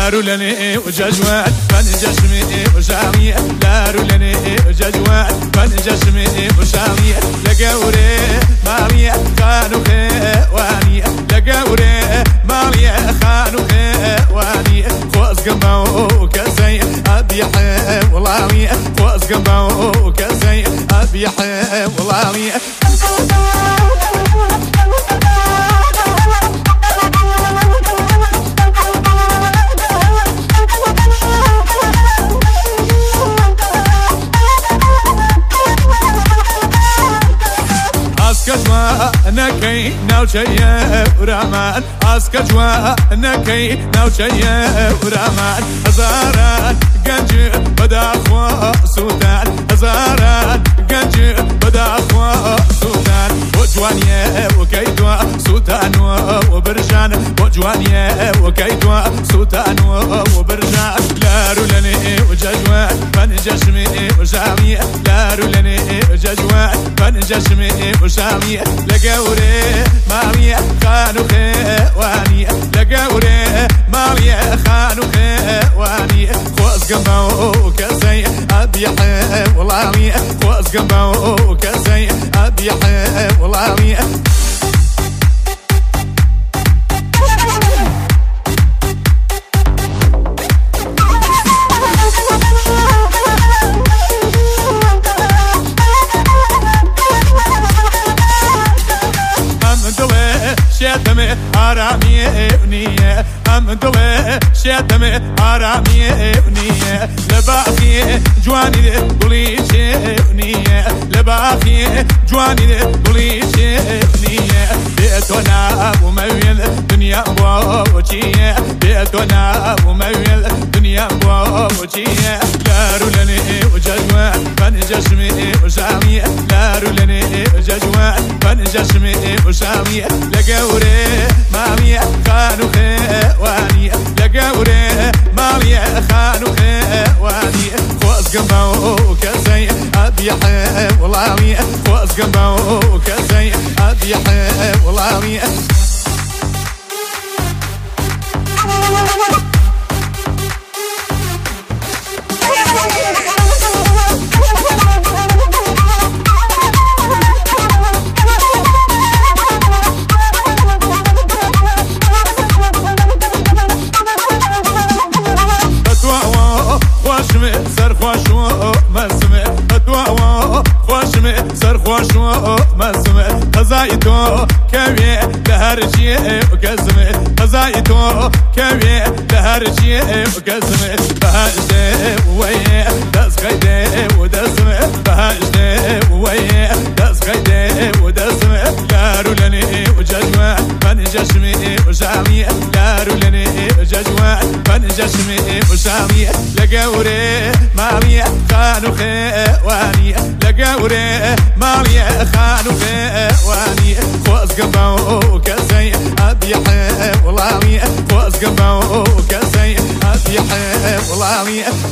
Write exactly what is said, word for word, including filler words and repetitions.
لارو لني وججوان من جسمي وشامي لارو لني وججوان من جسمي وشامي لقوري مالي خانو خواني لقوري مالي خانو خواني خوز قمو كسي أبي حولاني خوز قمو كسي أبي حولاني أسكتوا نكي نوشيا ورامان أسكتوا نكي نوشيا ورامان هزاران قنج بدا خوا سودان هزاران قنج بدا خوا سودان وجوانيا وكيتوا سودان وبرجان وجوانيا وكيتوا سودان وبرجان لارو لني وججوان من جسمي وشامي لارو لني وججوان من جسمي وشامي لقوري مالي خانو خواني لقوري مالي خانو خواني خوز قمو كسي أبي حولاني خوز قمو كسي أبي حولاني شتمي حرامي ونية أم دوي شتمي حرامي ونية لباخي جواني قولي ونية لباخي جواني قولي ونية بيتنا ومويل دنيا بوچية بيتنا ومويل دنيا بوچية لارو لني وججوان من جسمي وشامي لارو لني وججوان من جسمي وشامي لقوري مالي خانو خواني لقوري مالي خانو خواني خوز قمو كسي أبي حولاني خوز قمو كسي أبي حولاني سر خوش و مسمع فتوى خوش سر خوش و مسمع قضاء تو كوي لهر شيء وكزمع قضاء تو كوي لهر شيء وكزمع بهاجتي ويا دس قيدي ودسمع بهاجتي ويا دس قيدي ودسمع لارو لني وججوان من جسمي وشامي لارو لني وججوان من جسمي وشامي لقوري مالي خانو خواني لقوري مالي خانو خواني خوز قمو كسي أبي حولاني خوز قمو كسي أبي حولاني